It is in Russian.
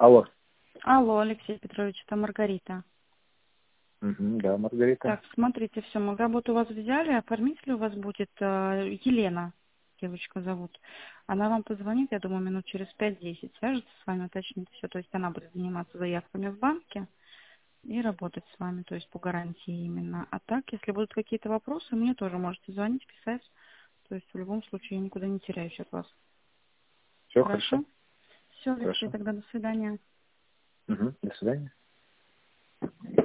Алло. Алло, Алексей Петрович, это Маргарита. Да, Маргарита. Так, смотрите, все, мы работу у вас взяли, оформитель у вас будет Елена, девочка зовут. Она вам позвонит, я думаю, минут через 5-10, свяжется с вами, уточнит все. То есть она будет заниматься заявками в банке и работать с вами, то есть по гарантии именно. А так, если будут какие-то вопросы, мне тоже можете звонить, писать. То есть в любом случае я никуда не теряюсь от вас. Все хорошо. Хорошо? Все, Алексей, Хорошо. тогда до свидания. До свидания.